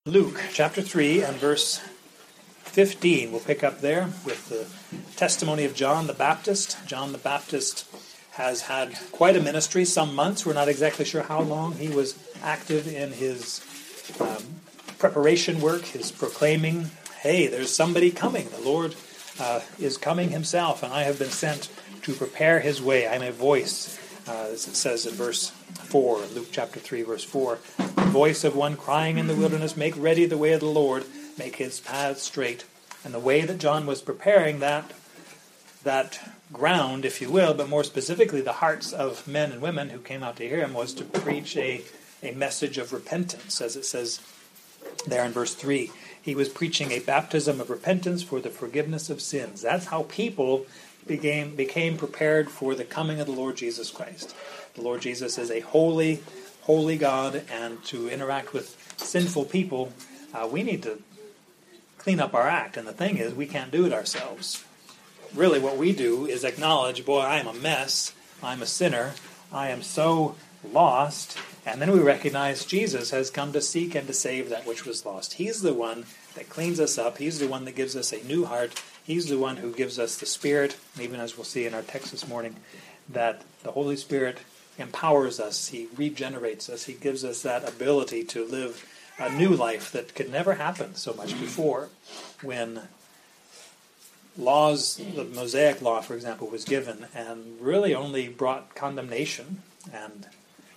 Luke chapter 3 and verse 15. We'll pick up there with the testimony of John the Baptist. John the Baptist has had quite a ministry, some months. We're not exactly sure how long he was active in his preparation work, his proclaiming, hey, there's somebody coming. The Lord is coming himself, and I have been sent to prepare his way. I'm a voice, as it says in verse 4, Luke chapter 3, verse 4. The voice of one crying in the wilderness, make ready the way of the Lord, make his paths straight. And the way that John was preparing that ground, if you will, but more specifically the hearts of men and women who came out to hear him, was to preach a message of repentance, as it says there in verse 3. He was preaching a baptism of repentance for the forgiveness of sins. That's how people became prepared for the coming of the Lord Jesus Christ. The Lord Jesus is a holy, holy God, and to interact with sinful people, we need to clean up our act. And the thing is, we can't do it ourselves. Really, what we do is acknowledge, boy, I am a mess, I'm a sinner, I am so lost, and then we recognize Jesus has come to seek and to save that which was lost. He's the one that cleans us up. He's the one that gives us a new heart. He's the one who gives us the Spirit, even as we'll see in our text this morning, that the Holy Spirit empowers us. He regenerates us. He gives us that ability to live a new life that could never happen so much before, when laws, the Mosaic law, for example, was given and really only brought condemnation and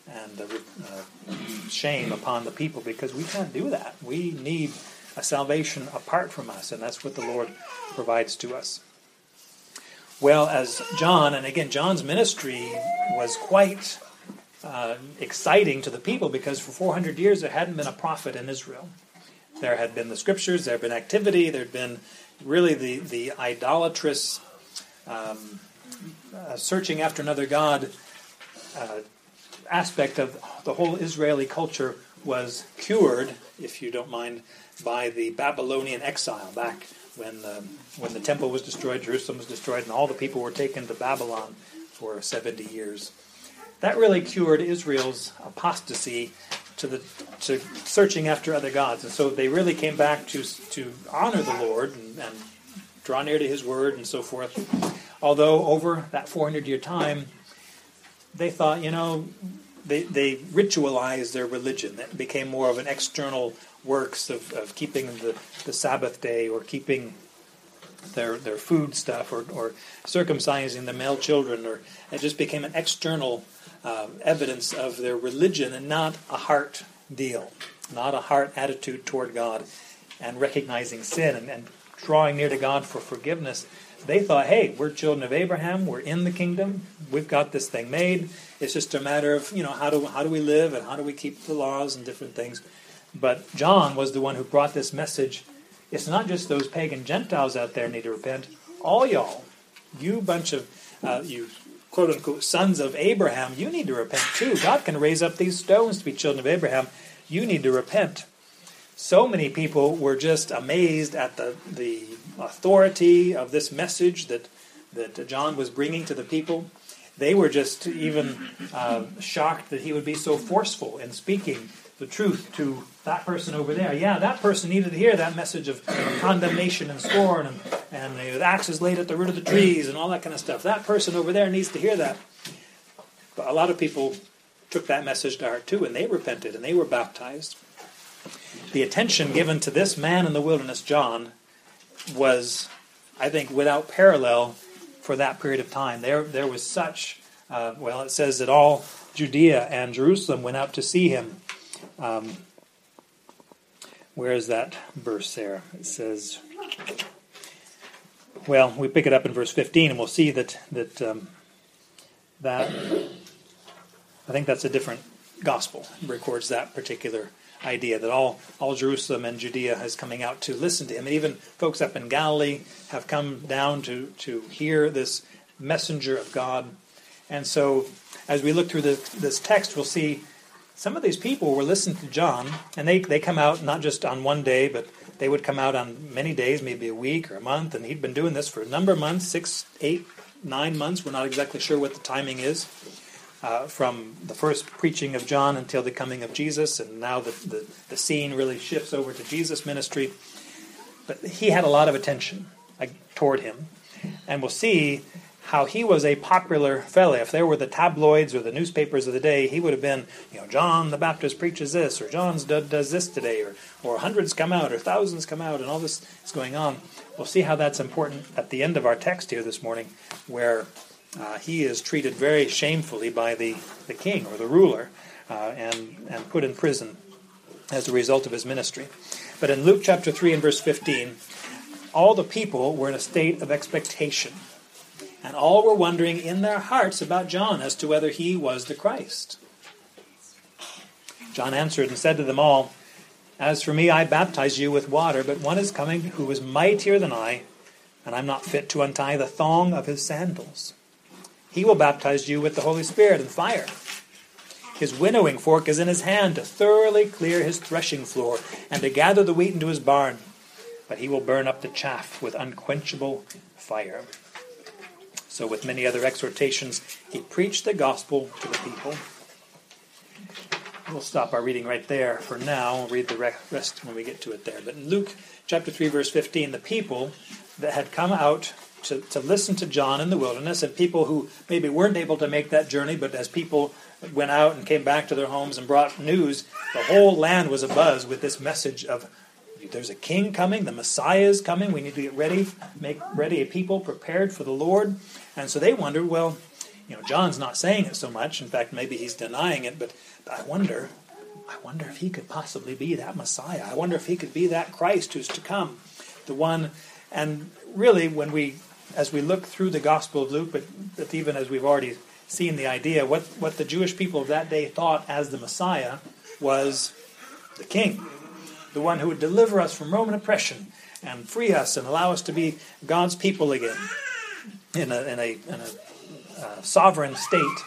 shame upon the people, because we can't do that. We need a salvation apart from us, and that's what the Lord provides to us. Well, as John, and again, John's ministry was quite exciting to the people, because for 400 years there hadn't been a prophet in Israel. There had been the scriptures, there had been activity, there had been really the idolatrous searching after another god aspect of the whole Israeli culture was cured, if you don't mind, by the Babylonian exile back when the temple was destroyed, Jerusalem was destroyed, and all the people were taken to Babylon for 70 years. That really cured Israel's apostasy to searching after other gods, and so they really came back to honor the Lord and draw near to His word and so forth. Although over that 400-year time, they thought, they ritualized their religion. It became more of an external works of keeping the Sabbath day, or keeping their food stuff, or circumcising the male children, or it just became an external evidence of their religion and not a heart deal, not a heart attitude toward God and recognizing sin and drawing near to God for forgiveness. They thought, hey, we're children of Abraham, we're in the kingdom, we've got this thing made. It's just a matter of, how do we live and how do we keep the laws and different things. But John was the one who brought this message. It's not just those pagan Gentiles out there need to repent. All y'all, you bunch of, you quote-unquote sons of Abraham, you need to repent too. God can raise up these stones to be children of Abraham. You need to repent. So many people were just amazed at the authority of this message that John was bringing to the people. They were just even shocked that he would be so forceful in speaking the truth to that person over there. Yeah, that person needed to hear that message of condemnation and scorn and the axe is laid at the root of the trees and all that kind of stuff. That person over there needs to hear that. But a lot of people took that message to heart too, and they repented and they were baptized. The attention given to this man in the wilderness, John, was, I think, without parallel for that period of time. There was such, it says that all Judea and Jerusalem went out to see him. Where is that verse there? It says, we pick it up in verse 15, and we'll see that I think that's a different gospel. It records that particular idea that all Jerusalem and Judea is coming out to listen to him. And even folks up in Galilee have come down to hear this messenger of God. And so as we look through this text, we'll see some of these people were listening to John, and they come out not just on one day, but they would come out on many days, maybe a week or a month, and he'd been doing this for a number of months, 6, 8, 9 months. We're not exactly sure what the timing is. from the first preaching of John until the coming of Jesus, and now the scene really shifts over to Jesus' ministry. But he had a lot of attention toward him, and we'll see how he was a popular fellow. If there were the tabloids or the newspapers of the day, he would have been, John the Baptist preaches this, or John does this today, or hundreds come out, or thousands come out, and all this is going on. We'll see how that's important at the end of our text here this morning, where he is treated very shamefully by the king or the ruler and put in prison as a result of his ministry. But in Luke chapter 3 and verse 15, all the people were in a state of expectation. And all were wondering in their hearts about John as to whether he was the Christ. John answered and said to them all, "As for me, I baptize you with water, but one is coming who is mightier than I, and I'm not fit to untie the thong of his sandals. He will baptize you with the Holy Spirit and fire. His winnowing fork is in his hand to thoroughly clear his threshing floor and to gather the wheat into his barn, but he will burn up the chaff with unquenchable fire." So with many other exhortations, he preached the gospel to the people. We'll stop our reading right there for now. We'll read the rest when we get to it there. But in Luke chapter 3, verse 15, the people that had come out to listen to John in the wilderness, and people who maybe weren't able to make that journey, but as people went out and came back to their homes and brought news, the whole land was abuzz with this message of, there's a king coming, the Messiah is coming, we need to get ready, make ready a people prepared for the Lord. And so they wondered, well, John's not saying it so much. In fact, maybe he's denying it, but I wonder if he could possibly be that Messiah. I wonder if he could be that Christ who's to come, the one. And really, as we look through the Gospel of Luke, but even as we've already seen the idea, what the Jewish people of that day thought as the Messiah was the king, the one who would deliver us from Roman oppression and free us and allow us to be God's people again in a sovereign state,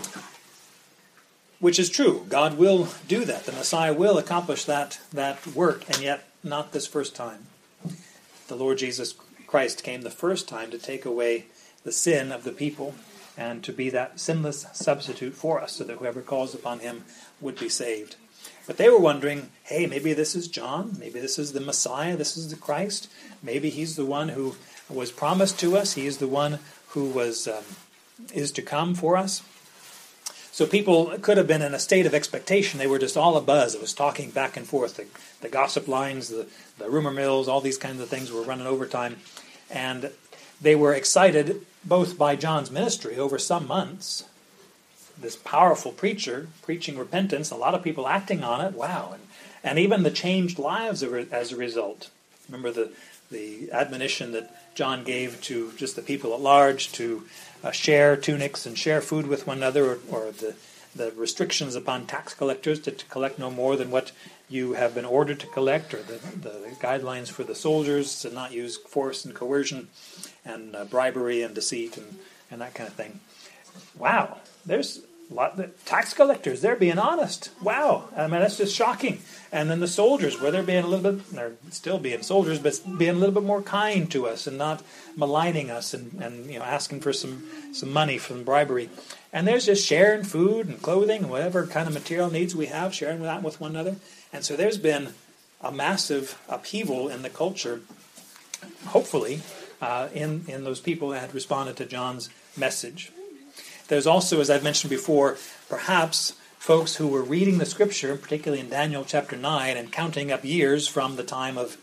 which is true. God will do that. The Messiah will accomplish that work, and yet not this first time. The Lord Jesus Christ came the first time to take away the sin of the people and to be that sinless substitute for us so that whoever calls upon him would be saved. But they were wondering, hey, maybe this is John, maybe this is the Messiah, this is the Christ, maybe he's the one who was promised to us, he is the one who is to come for us. So people could have been in a state of expectation. They were just all abuzz. It was talking back and forth. The gossip lines, the rumor mills, all these kinds of things were running overtime. And they were excited both by John's ministry over some months. This powerful preacher preaching repentance, a lot of people acting on it. Wow. And even the changed lives as a result. Remember the admonition that John gave to just the people at large to share tunics and share food with one another, or the restrictions upon tax collectors to collect no more than what you have been ordered to collect, or the guidelines for the soldiers to not use force and coercion and bribery and deceit and that kind of thing. Wow, there's a lot of tax collectors, they're being honest. Wow, I mean, that's just shocking. And then the soldiers, where they're being a little bit, they're still being soldiers, but being a little bit more kind to us and not maligning us and asking for some money from bribery. And there's just sharing food and clothing and whatever kind of material needs we have, sharing that with one another. And so there's been a massive upheaval in the culture, hopefully, in those people that had responded to John's message. There's also, as I've mentioned before, perhaps folks who were reading the Scripture, particularly in Daniel chapter 9, and counting up years from the time of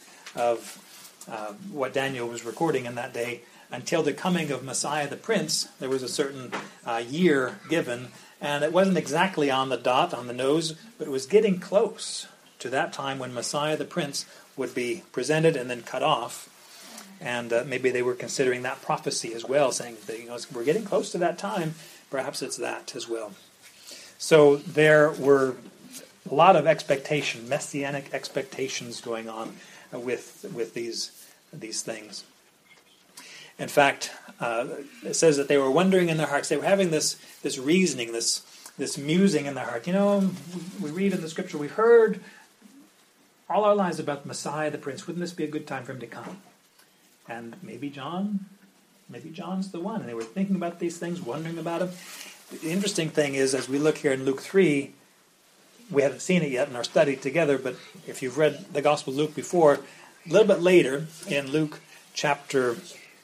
what Daniel was recording in that day until the coming of Messiah the Prince. There was a certain year given, and it wasn't exactly on the dot, on the nose, but it was getting close to that time when Messiah the Prince would be presented and then cut off. And maybe they were considering that prophecy as well, saying that we're getting close to that time. Perhaps it's that as well. So there were a lot of expectation, messianic expectations going on with these things. In fact, it says that they were wondering in their hearts. They were having this reasoning, this musing in their heart. We read in the Scripture, we've heard all our lives about the Messiah, the Prince. Wouldn't this be a good time for him to come? And maybe John's the one. And they were thinking about these things, wondering about him. The interesting thing is, as we look here in Luke 3, we haven't seen it yet in our study together, but if you've read the Gospel of Luke before, a little bit later in Luke chapter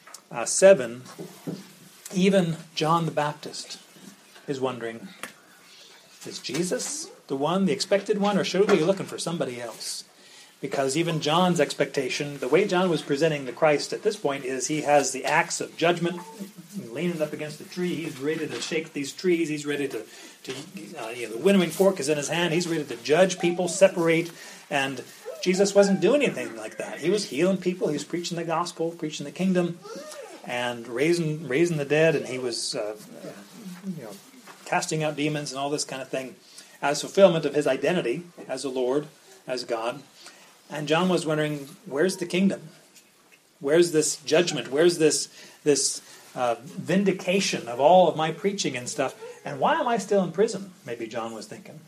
7, even John the Baptist is wondering, is Jesus the one, the expected one, or should we be looking for somebody else? Because even John's expectation, the way John was presenting the Christ at this point is he has the axe of judgment leaning up against the tree. He's ready to shake these trees. He's ready to the winnowing fork is in his hand. He's ready to judge people, separate. And Jesus wasn't doing anything like that. He was healing people. He was preaching the gospel, preaching the kingdom, and raising the dead. And he was casting out demons and all this kind of thing as fulfillment of his identity as a Lord, as God. And John was wondering, where's the kingdom? Where's this judgment? Where's this vindication of all of my preaching and stuff? And why am I still in prison? Maybe John was thinking.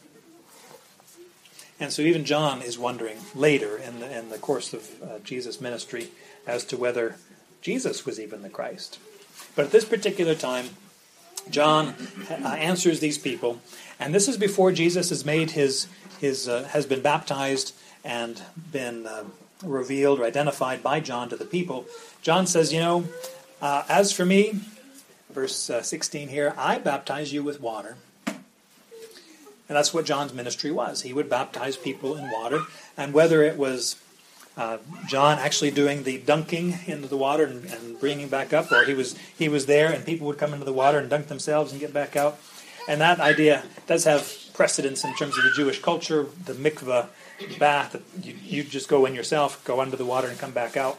And so even John is wondering later in the course of Jesus' ministry as to whether Jesus was even the Christ. But at this particular time, John answers these people, and this is before Jesus has made has been baptized and been revealed or identified by John to the people. John says, as for me, verse 16 here, I baptize you with water. And that's what John's ministry was. He would baptize people in water. And whether it was John actually doing the dunking into the water and bringing back up, or he was there and people would come into the water and dunk themselves and get back out. And that idea does have precedence in terms of the Jewish culture, the mikveh bath. You just go in yourself, go under the water and come back out.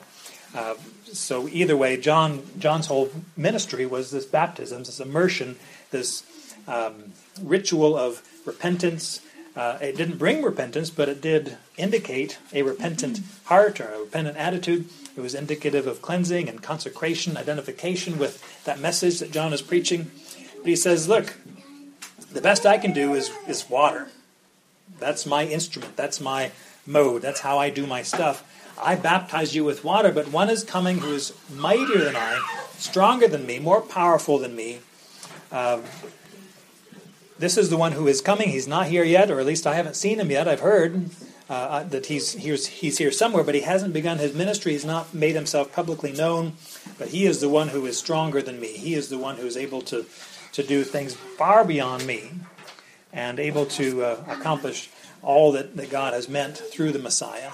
So either way, John's whole ministry was this baptism, this immersion, this ritual of repentance. It didn't bring repentance, but it did indicate a repentant heart or a repentant attitude. It was indicative of cleansing and consecration, identification with that message that John is preaching. But he says, look, the best I can do is water. That's my instrument. That's my mode. That's how I do my stuff. I baptize you with water, but one is coming who is mightier than I, stronger than me, more powerful than me. This is the one who is coming. He's not here yet, or at least I haven't seen him yet. I've heard that he's here somewhere, but he hasn't begun his ministry. He's not made himself publicly known, but he is the one who is stronger than me. He is the one who is able to do things far beyond me and able to accomplish all that God has meant through the Messiah.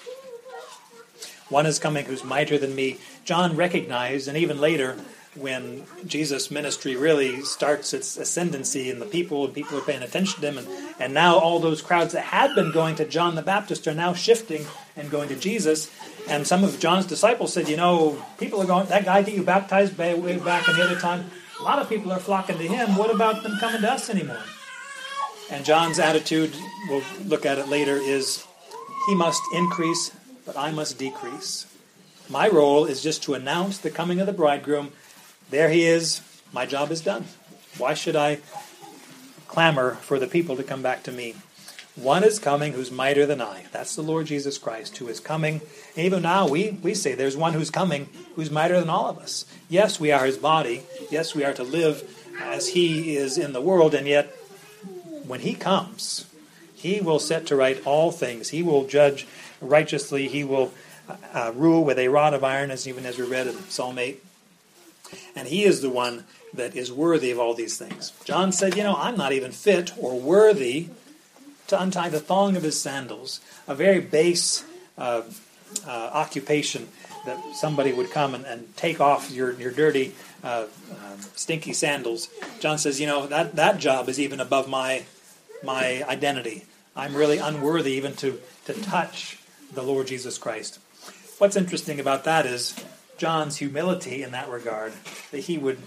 One is coming who's mightier than me. John recognized, and even later, when Jesus' ministry really starts its ascendancy and people are paying attention to him, and now all those crowds that had been going to John the Baptist are now shifting and going to Jesus. And some of John's disciples said, people are going, that guy that you baptized way back in the other time, a lot of people are flocking to him. What about them coming to us anymore? And John's attitude, we'll look at it later, is he must increase, but I must decrease. My role is just to announce the coming of the bridegroom. There he is. My job is done. Why should I clamor for the people to come back to me? One is coming who's mightier than I. That's the Lord Jesus Christ who is coming. And even now we say there's one who's coming who's mightier than all of us. Yes, we are his body. Yes, we are to live as he is in the world. And yet, when he comes, he will set to right all things. He will judge righteously. He will rule with a rod of iron, even as we read in Psalm 8. And he is the one that is worthy of all these things. John said, I'm not even fit or worthy to untie the thong of his sandals. A very base occupation that somebody would come and take off your dirty, stinky sandals. John says, that job is even above my identity. I'm really unworthy even to touch the Lord Jesus Christ. What's interesting about that is John's humility in that regard, that he would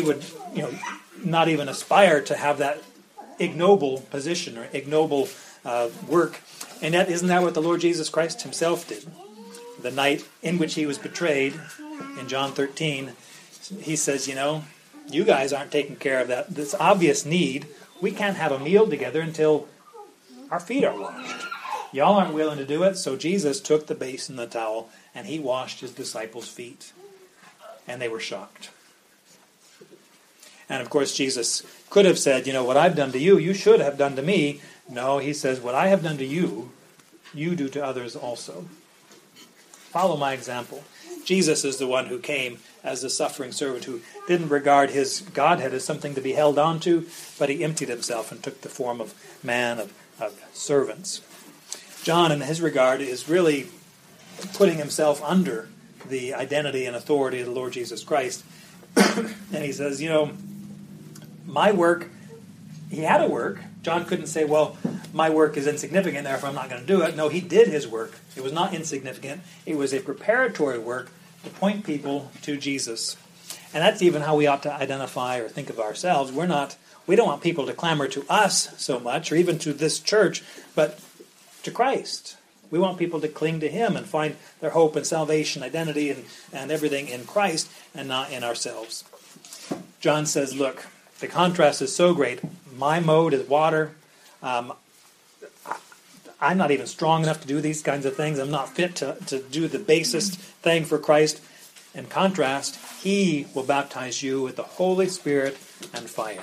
not even aspire to have that ignoble position or ignoble work. And yet, isn't that what the Lord Jesus Christ himself did? The night in which he was betrayed, in John 13, he says, you guys aren't taking care of this obvious need. We can't have a meal together until our feet are washed. Y'all aren't willing to do it, so Jesus took the basin and the towel, and he washed his disciples' feet. And they were shocked. And of course, Jesus could have said, what I've done to you, you should have done to me. No, he says, what I have done to you, you do to others also. Follow my example. Jesus is the one who came as the suffering servant who didn't regard his Godhead as something to be held on to, but he emptied himself and took the form of man, of servants. John, in his regard, is really putting himself under the identity and authority of the Lord Jesus Christ. And he says, my work, he had a work. John couldn't say, well, my work is insignificant, therefore I'm not going to do it. No, he did his work. It was not insignificant. It was a preparatory work to point people to Jesus. And that's even how we ought to identify or think of ourselves. We don't want people to clamor to us so much, or even to this church, but to Christ. We want people to cling to him and find their hope and salvation, identity, and everything in Christ and not in ourselves. John says, look, the contrast is so great. My mode is water. I'm not even strong enough to do these kinds of things. I'm not fit to do the basest thing for Christ. In contrast, he will baptize you with the Holy Spirit and fire.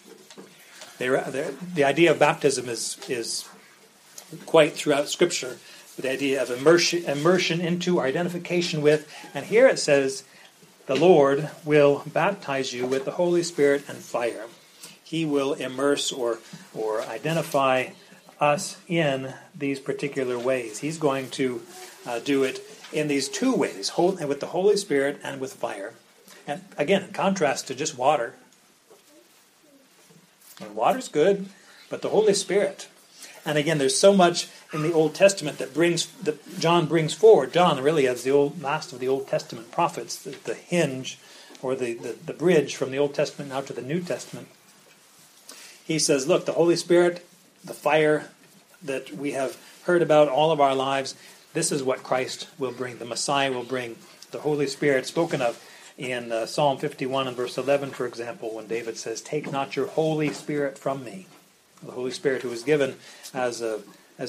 The idea of baptism is quite throughout Scripture. The idea of immersion into, or identification with. And here it says, the Lord will baptize you with the Holy Spirit and fire. He will immerse or identify us in these particular ways. He's going to do it in these two ways, with the Holy Spirit and with fire. And again, in contrast to just water. And water's good, but the Holy Spirit. And again, there's so much in the Old Testament that John brings forward. John really is the last of the Old Testament prophets, the hinge or the bridge from the Old Testament now to the New Testament. He says, look, the Holy Spirit, the fire that we have heard about all of our lives, this is what Christ will bring. The Messiah will bring. The Holy Spirit spoken of in Psalm 51 and verse 11, for example, when David says, take not your Holy Spirit from me. The Holy Spirit who was given to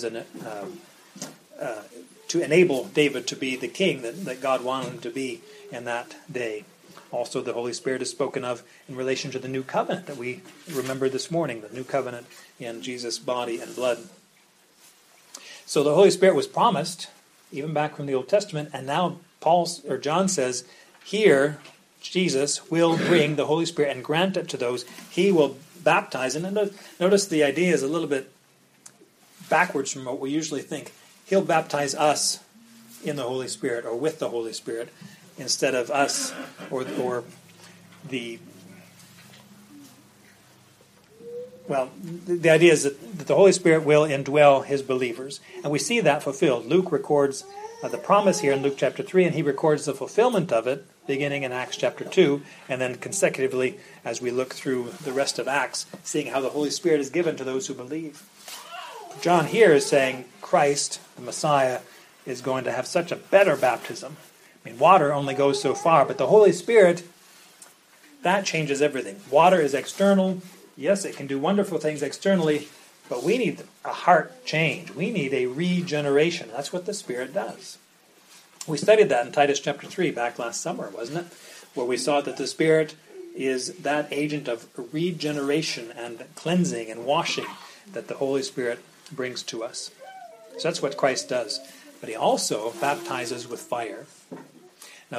enable David to be the king that God wanted him to be in that day. Also, the Holy Spirit is spoken of in relation to the new covenant that we remember this morning, the new covenant in Jesus' body and blood. So the Holy Spirit was promised, even back from the Old Testament, and now John says, here, Jesus will bring the Holy Spirit and grant it to those. He will baptize. And notice the idea is a little bit backwards from what we usually think. He'll baptize us in the Holy Spirit or with the Holy Spirit instead of us or the... Well, the idea is that the Holy Spirit will indwell his believers. And we see that fulfilled. Luke records the promise here in Luke chapter 3, and he records the fulfillment of it beginning in Acts chapter 2, and then consecutively as we look through the rest of Acts, seeing how the Holy Spirit is given to those who believe. John here is saying Christ, the Messiah, is going to have such a better baptism. I mean, water only goes so far, but the Holy Spirit, that changes everything. Water is external. Yes, it can do wonderful things externally, but we need a heart change. We need a regeneration. That's what the Spirit does. We studied that in Titus chapter 3 back last summer, wasn't it? Where we saw that the Spirit is that agent of regeneration and cleansing and washing that the Holy Spirit brings to us. So that's what Christ does. But he also baptizes with fire. Now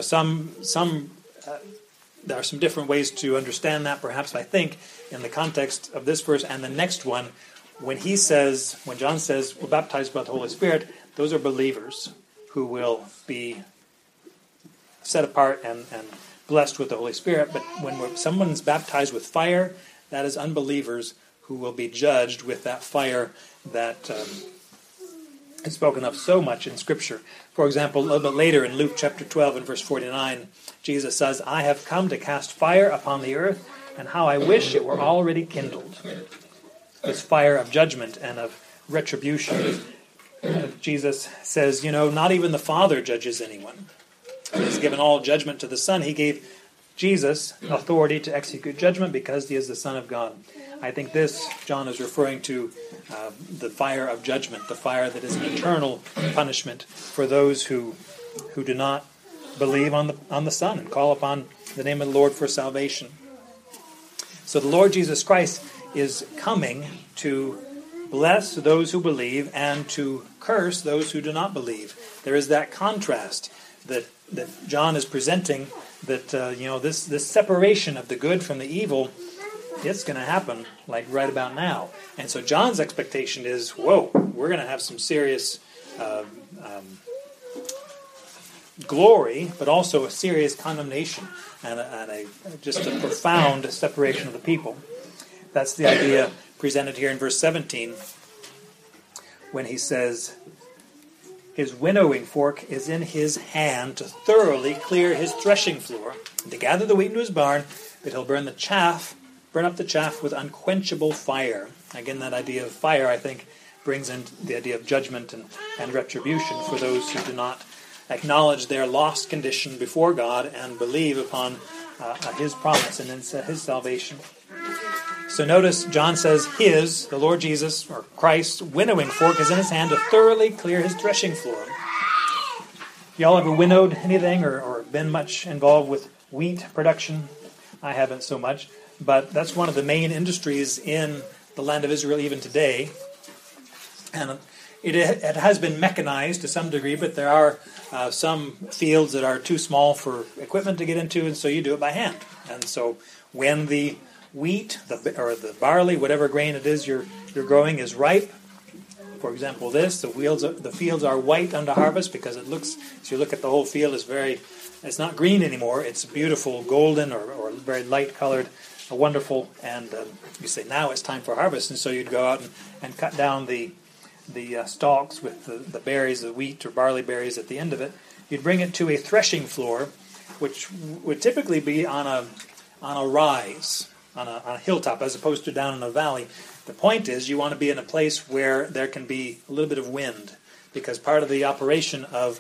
there are some different ways to understand that, perhaps, I think, in the context of this verse and the next one. When John says, we're baptized by the Holy Spirit, those are believers who will be set apart and blessed with the Holy Spirit. But when someone's baptized with fire, that is unbelievers who will be judged with that fire that is spoken of so much in Scripture. For example, a little bit later in Luke chapter 12 and verse 49, Jesus says, I have come to cast fire upon the earth, and how I wish it were already kindled. This fire of judgment and of retribution. Jesus says, not even the Father judges anyone. He's given all judgment to the Son. He gave Jesus authority to execute judgment because he is the Son of God. I think this, John is referring to the fire of judgment, the fire that is an eternal punishment for those who do not believe on the Son and call upon the name of the Lord for salvation. So the Lord Jesus Christ is coming to bless those who believe and to curse those who do not believe. There is that contrast that John is presenting, that this separation of the good from the evil, it's going to happen like right about now. And so John's expectation is, whoa, we're going to have some serious glory, but also a serious condemnation and just a profound separation of the people. That's the idea presented here in verse 17 when he says, his winnowing fork is in his hand to thoroughly clear his threshing floor, and to gather the wheat into his barn, but he'll burn up the chaff with unquenchable fire. Again, that idea of fire, I think, brings in the idea of judgment and retribution for those who do not acknowledge their lost condition before God and believe upon his promise and his salvation. So notice John says the Lord Jesus, or Christ's winnowing fork is in his hand to thoroughly clear his threshing floor. Y'all ever winnowed anything or been much involved with wheat production? I haven't so much, but that's one of the main industries in the land of Israel even today. And it has been mechanized to some degree, but there are some fields that are too small for equipment to get into, and so you do it by hand. And so when the wheat or the barley, whatever grain it is you're growing, is ripe, for example, the fields are white unto harvest because it looks, as you look at the whole field, it's not green anymore. It's beautiful golden or very light colored, wonderful, and you say, now it's time for harvest. And so you'd go out and cut down the stalks with the berries, the wheat or barley berries at the end of it. You'd bring it to a threshing floor, which would typically be on a rise, on a hilltop, as opposed to down in a valley. The point is, you want to be in a place where there can be a little bit of wind, because part of the operation of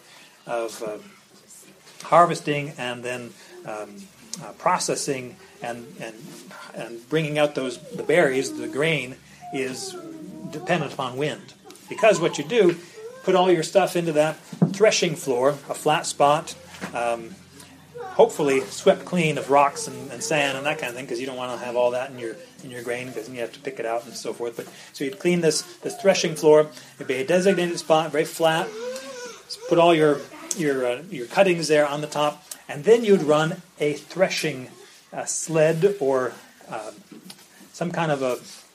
harvesting and then processing and bringing out the berries, the grain, is dependent upon wind. Because what you do, put all your stuff into that threshing floor, a flat spot, hopefully swept clean of rocks and sand and that kind of thing, because you don't want to have all that in your grain, because then you have to pick it out and so forth. But so you'd clean this threshing floor. It'd be a designated spot, very flat. Put all your cuttings there on the top, and then you'd run a threshing sled or some kind of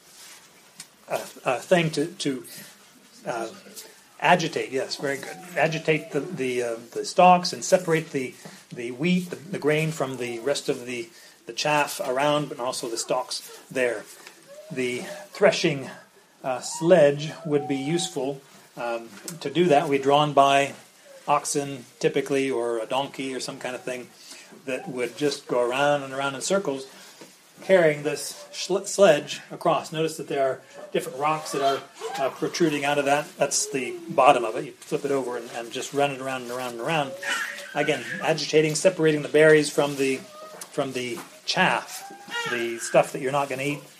a thing to agitate. Yes, very good. Agitate the stalks and separate the wheat, the grain, from the rest of the chaff around, but also the stalks there. The threshing sledge would be useful to do that. We're drawn by oxen, typically, or a donkey or some kind of thing that would just go around and around in circles, carrying this sledge across. Notice that there are different rocks that are protruding out of that. That's the bottom of it. You flip it over and just run it around and around and around. Again, agitating, separating the berries from the chaff, the stuff that you're not going to eat.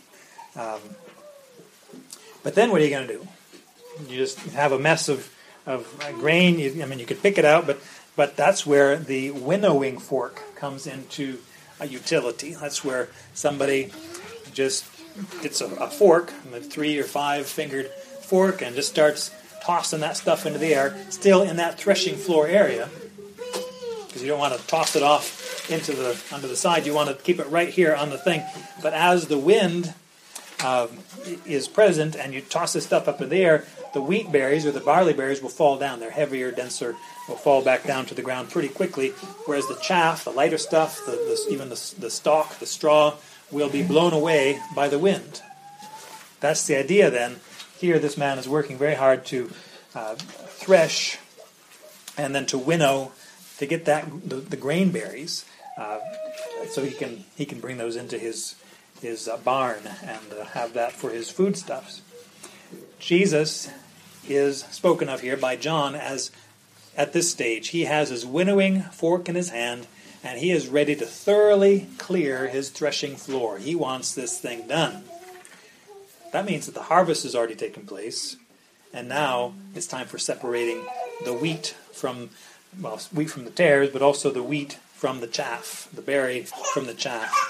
But then what are you going to do? You just have a mess of grain. You could pick it out, but that's where the winnowing fork comes into a utility. That's where somebody just gets a fork, a 3 or 5 fingered fork, and just starts tossing that stuff into the air, still in that threshing floor area, because you don't want to toss it off onto the side. You want to keep it right here on the thing. But as the wind is present and you toss this stuff up in the air, the wheat berries or the barley berries will fall down. They're heavier, denser, will fall back down to the ground pretty quickly, whereas the chaff, the lighter stuff, even the stalk, the straw, will be blown away by the wind. That's the idea then. Here this man is working very hard to thresh and then to winnow to get the grain berries, so he can bring those into his barn and have that for his foodstuffs. Jesus is spoken of here by John as, at this stage, he has his winnowing fork in his hand, and he is ready to thoroughly clear his threshing floor. He wants this thing done. That means that the harvest has already taken place, and now it's time for separating the wheat from the tares, but also the wheat from the chaff, the berry from the chaff.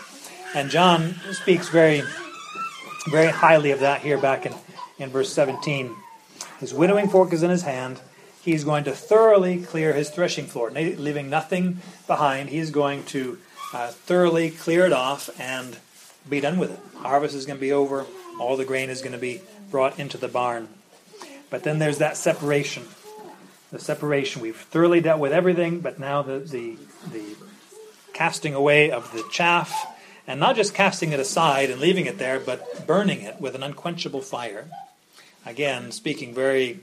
And John speaks very, very highly of that here back in verse 17. His winnowing fork is in his hand. He's going to thoroughly clear his threshing floor, leaving nothing behind. He's going to thoroughly clear it off and be done with it. Harvest is going to be over. All the grain is going to be brought into the barn. But then there's that separation. The separation. We've thoroughly dealt with everything, but now the casting away of the chaff, and not just casting it aside and leaving it there, but burning it with an unquenchable fire. Again, speaking very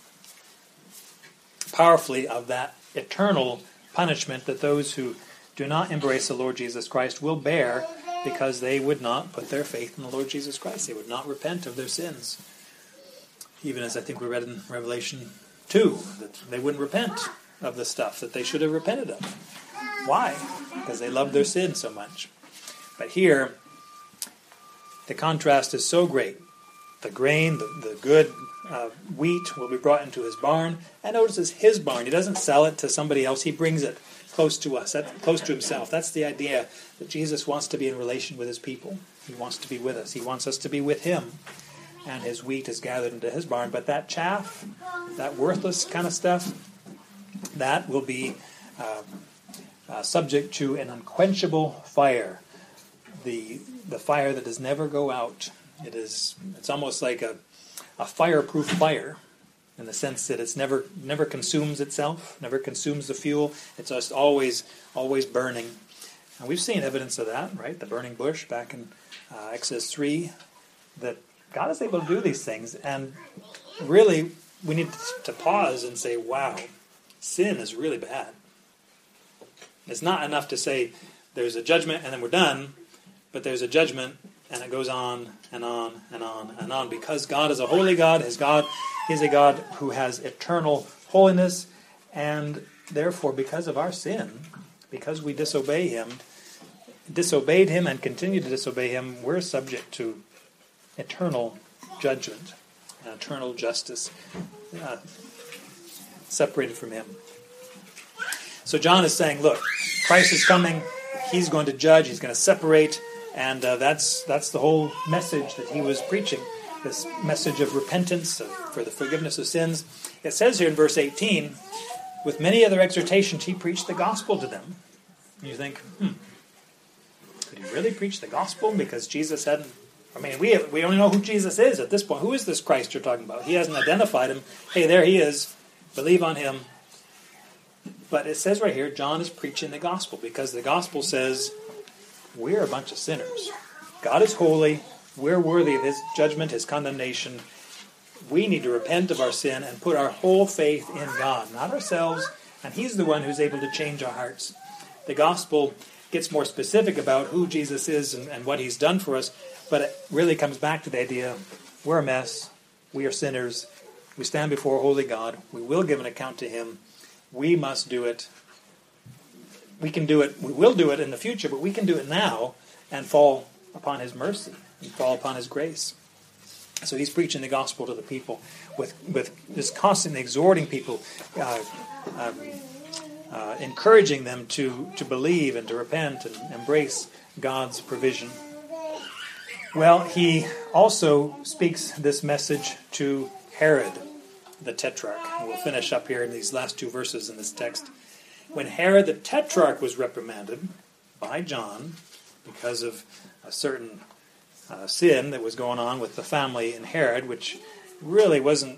powerfully of that eternal punishment that those who do not embrace the Lord Jesus Christ will bear because they would not put their faith in the Lord Jesus Christ. They would not repent of their sins. Even as I think we read in Revelation 2, that they wouldn't repent of the stuff that they should have repented of. Why? Because they loved their sin so much. But here, the contrast is so great. The grain, the good wheat will be brought into his barn. And notice it's his barn. He doesn't sell it to somebody else. He brings it close to us, close to himself. That's the idea, that Jesus wants to be in relation with his people. He wants to be with us. He wants us to be with him. And his wheat is gathered into his barn. But that chaff, that worthless kind of stuff, that will be subject to an unquenchable fire. The fire that does never go out. It's almost like a fireproof fire, in the sense that it's never consumes itself, never consumes the fuel. It's just always burning. And we've seen evidence of that, right? The burning bush back in Exodus 3, that God is able to do these things. And really, we need to pause and say, wow, sin is really bad. It's not enough to say there's a judgment and then we're done, but there's a judgment and it goes on and on and on and on, because God is a holy God. He's a God who has eternal holiness, and therefore, because of our sin, because we disobeyed him and continue to disobey him, we're subject to eternal judgment, eternal justice, separated from him. So John is saying, look, Christ is coming. He's going to judge. He's going to separate. And that's the whole message that he was preaching, this message of repentance for the forgiveness of sins. It says here in verse 18, with many other exhortations, he preached the gospel to them. And you think, could he really preach the gospel? Because Jesus hadn't... I mean, we only know who Jesus is at this point. Who is this Christ you're talking about? He hasn't identified him. Hey, there he is. Believe on him. But it says right here, John is preaching the gospel, because the gospel says we're a bunch of sinners. God is holy. We're worthy of his judgment, his condemnation. We need to repent of our sin and put our whole faith in God, not ourselves. And he's the one who's able to change our hearts. The gospel gets more specific about who Jesus is and what he's done for us, but it really comes back to the idea, we're a mess. We are sinners. We stand before a holy God. We will give an account to him. We must do it. We can do it. We will do it in the future, but we can do it now and fall upon his mercy and fall upon his grace. So he's preaching the gospel to the people with just constantly exhorting people, encouraging them to believe and to repent and embrace God's provision. Well, he also speaks this message to Herod, the Tetrarch. And we'll finish up here in these last two verses in this text. When Herod the Tetrarch was reprimanded by John because of a certain sin that was going on with the family in Herod, which really wasn't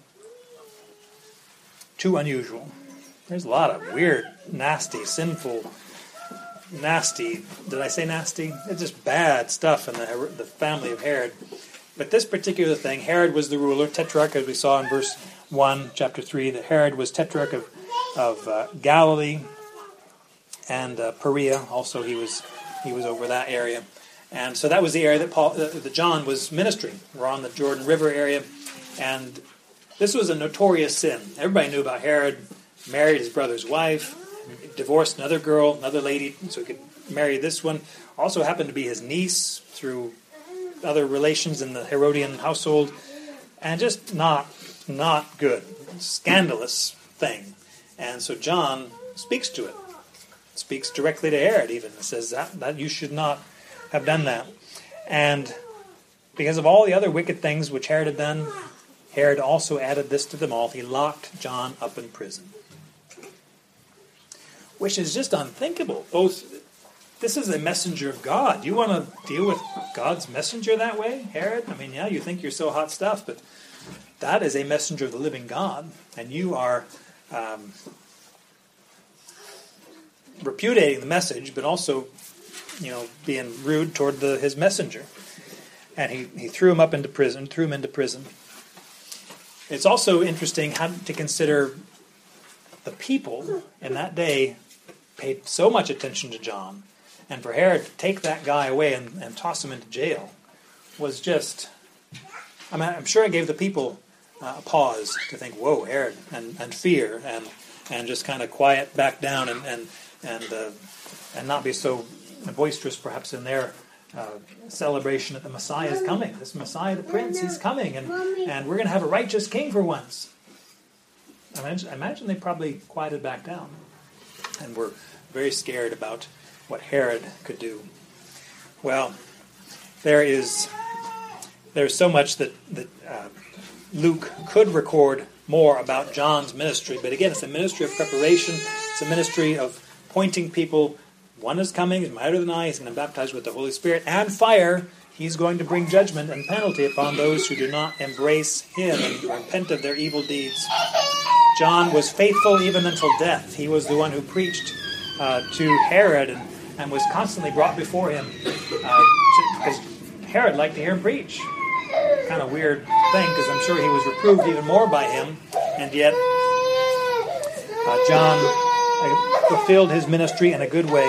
too unusual. There's a lot of weird, nasty, sinful, nasty, did I say nasty? It's just bad stuff in the family of Herod. But this particular thing, Herod was the ruler, Tetrarch, as we saw in verse 1, chapter 3, that Herod was Tetrarch of Galilee and Perea. Also, he was over that area. And so that was the area that John was ministering. We're on the Jordan River area. And this was a notorious sin. Everybody knew about Herod. Married his brother's wife, divorced another girl, another lady, so he could marry this one. Also happened to be his niece through other relations in the Herodian household. And just not good. Scandalous thing. And so John speaks to it. Speaks directly to Herod even. It says that you should not have done that. And because of all the other wicked things which Herod had done, Herod also added this to them all. He locked John up in prison. Which is just unthinkable. This is a messenger of God. You want to deal with God's messenger that way, Herod? I mean, yeah, you think you're so hot stuff, but that is a messenger of the living God. And you are repudiating the message, but also, being rude toward his messenger. And he threw him into prison. It's also interesting how to consider the people in that day paid so much attention to John, and for Herod to take that guy away and toss him into jail was just, I'm sure it gave the people a pause to think, whoa, Herod, and fear, and just kind of quiet back down and not be so boisterous perhaps in their celebration that the Messiah is coming. This Messiah, the Prince, he's coming, and we're going to have a righteous king for once. I imagine they probably quieted back down and were very scared about what Herod could do. Well, there's so much that Luke could record more about John's ministry, but again, it's a ministry of preparation. It's a ministry of pointing people. One is coming, he's mightier than I, he's going to baptize with the Holy Spirit and fire. He's going to bring judgment and penalty upon those who do not embrace him and repent of their evil deeds. John was faithful even until death. He was the one who preached to Herod and was constantly brought before him because Herod liked to hear him preach. Kind of weird thing, because I'm sure he was reproved even more by him, and yet John fulfilled his ministry in a good way.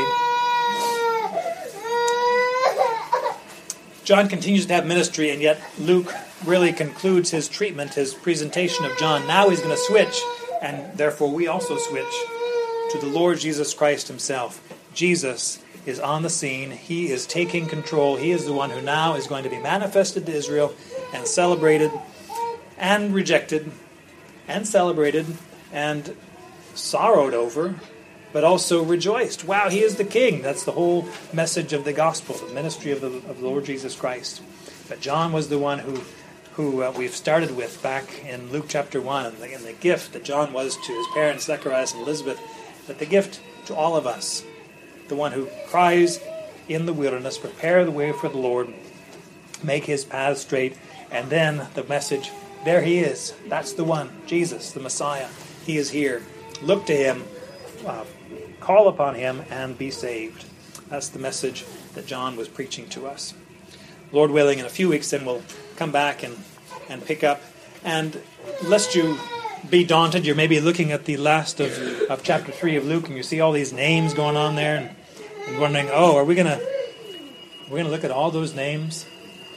John continues to have ministry, and yet Luke really concludes his treatment, his presentation of John. Now he's going to switch, and therefore we also switch to the Lord Jesus Christ himself. Jesus is on the scene. He is taking control. He is the one who now is going to be manifested to Israel and celebrated and rejected and celebrated and sorrowed over, but also rejoiced. Wow, he is the king. That's the whole message of the gospel, the ministry of the Lord Jesus Christ. But John was the one who we've started with back in Luke chapter 1, and the gift that John was to his parents, Zechariah and Elizabeth, but the gift to all of us, the one who cries in the wilderness, prepare the way for the Lord, make his path straight, and then the message, there he is. That's the one, Jesus, the Messiah. He is here. Look to him, call upon him, and be saved. That's the message that John was preaching to us. Lord willing, in a few weeks then we'll come back and pick up. And lest you be daunted, you're maybe looking at the last of chapter 3 of Luke, and you see all these names going on there, and wondering, are we gonna look at all those names?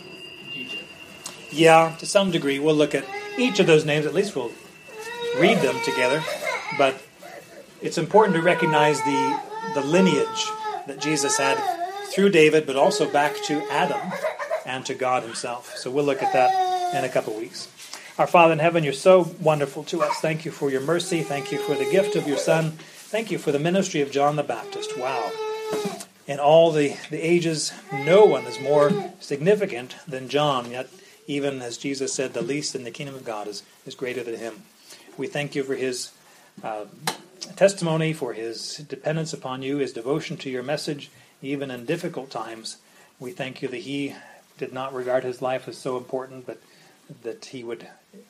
Yeah, to some degree. We'll look at each of those names. At least we'll read them together. But it's important to recognize the lineage that Jesus had through David, but also back to Adam and to God himself. So we'll look at that in a couple of weeks. Our Father in heaven, you're so wonderful to us. Thank you for your mercy. Thank you for the gift of your Son. Thank you for the ministry of John the Baptist. Wow. In all the ages, no one is more significant than John, yet even as Jesus said, the least in the kingdom of God is greater than him. We thank you for his testimony, for his dependence upon you, his devotion to your message, even in difficult times. We thank you that he did not regard his life as so important, but that he would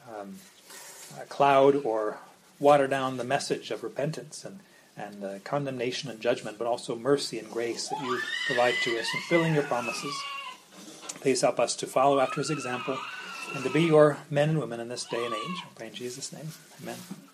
cloud or water down the message of repentance and condemnation and judgment, but also mercy and grace that you provide to us in filling your promises. Please help us to follow after his example and to be your men and women in this day and age. I pray in Jesus' name. Amen.